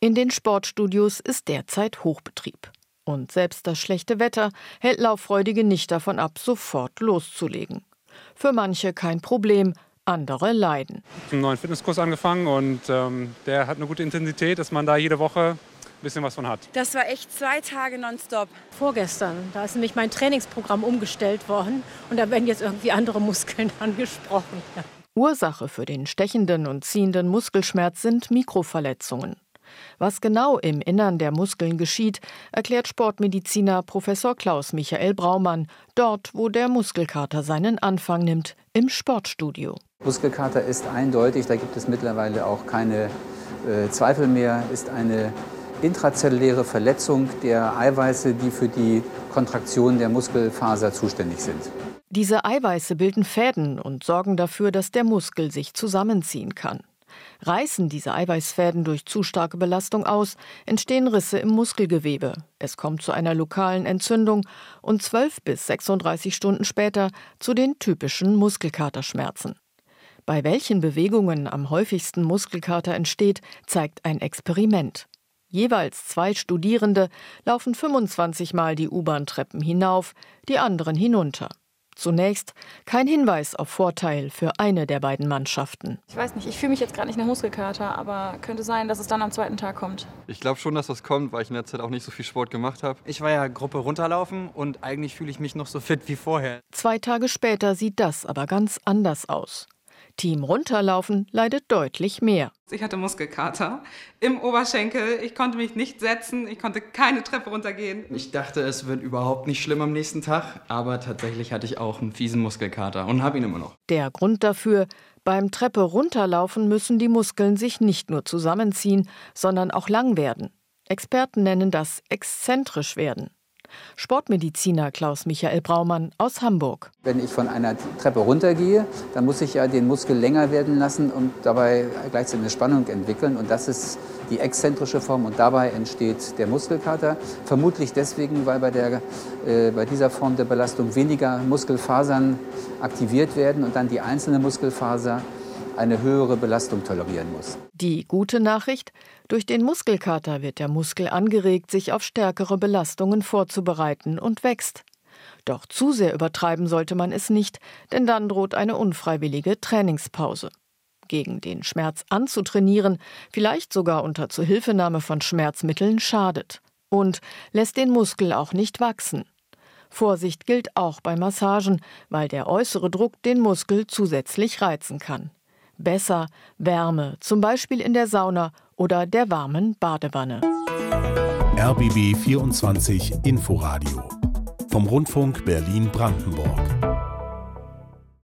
In den Sportstudios ist derzeit Hochbetrieb. Und selbst das schlechte Wetter hält Lauffreudige nicht davon ab, sofort loszulegen. Für manche kein Problem, andere leiden. Ich habe einen neuen Fitnesskurs angefangen und der hat eine gute Intensität, dass man da jede Woche ein bisschen was von hat. Das war echt 2 Tage nonstop. Vorgestern, da ist nämlich mein Trainingsprogramm umgestellt worden und da werden jetzt irgendwie andere Muskeln angesprochen. Ja. Ursache für den stechenden und ziehenden Muskelschmerz sind Mikroverletzungen. Was genau im Innern der Muskeln geschieht, erklärt Sportmediziner Professor Klaus-Michael Braumann, dort, wo der Muskelkater seinen Anfang nimmt, im Sportstudio. Muskelkater ist eindeutig, da gibt es mittlerweile auch keine Zweifel mehr, ist eine intrazelluläre Verletzung der Eiweiße, die für die Kontraktion der Muskelfaser zuständig sind. Diese Eiweiße bilden Fäden und sorgen dafür, dass der Muskel sich zusammenziehen kann. Reißen diese Eiweißfäden durch zu starke Belastung aus, entstehen Risse im Muskelgewebe. Es kommt zu einer lokalen Entzündung und 12 bis 36 Stunden später zu den typischen Muskelkaterschmerzen. Bei welchen Bewegungen am häufigsten Muskelkater entsteht, zeigt ein Experiment. Jeweils 2 Studierende laufen 25 Mal die U-Bahn-Treppen hinauf, die anderen hinunter. Zunächst kein Hinweis auf Vorteil für eine der beiden Mannschaften. Ich weiß nicht, ich fühle mich jetzt gerade nicht nach Muskelkater, aber könnte sein, dass es dann am 2. Tag kommt. Ich glaube schon, dass das kommt, weil ich in der Zeit auch nicht so viel Sport gemacht habe. Ich war ja Gruppe runterlaufen und eigentlich fühle ich mich noch so fit wie vorher. 2 Tage später sieht das aber ganz anders aus. Team Runterlaufen leidet deutlich mehr. Ich hatte Muskelkater im Oberschenkel, ich konnte mich nicht setzen, ich konnte keine Treppe runtergehen. Ich dachte, es wird überhaupt nicht schlimm am nächsten Tag, aber tatsächlich hatte ich auch einen fiesen Muskelkater und habe ihn immer noch. Der Grund dafür: Beim Treppe runterlaufen müssen die Muskeln sich nicht nur zusammenziehen, sondern auch lang werden. Experten nennen das exzentrisch werden. Sportmediziner Klaus-Michael Braumann aus Hamburg. Wenn ich von einer Treppe runtergehe, dann muss ich ja den Muskel länger werden lassen und dabei gleichzeitig eine Spannung entwickeln. Und das ist die exzentrische Form und dabei entsteht der Muskelkater. Vermutlich deswegen, weil bei dieser Form der Belastung weniger Muskelfasern aktiviert werden und dann die einzelne Muskelfaser eine höhere Belastung tolerieren muss. Die gute Nachricht: Durch den Muskelkater wird der Muskel angeregt, sich auf stärkere Belastungen vorzubereiten und wächst. Doch zu sehr übertreiben sollte man es nicht, denn dann droht eine unfreiwillige Trainingspause. Gegen den Schmerz anzutrainieren, vielleicht sogar unter Zuhilfenahme von Schmerzmitteln, schadet und lässt den Muskel auch nicht wachsen. Vorsicht gilt auch bei Massagen, weil der äußere Druck den Muskel zusätzlich reizen kann. Besser Wärme, zum Beispiel in der Sauna oder der warmen Badewanne. RBB 24 Inforadio vom Rundfunk Berlin-Brandenburg.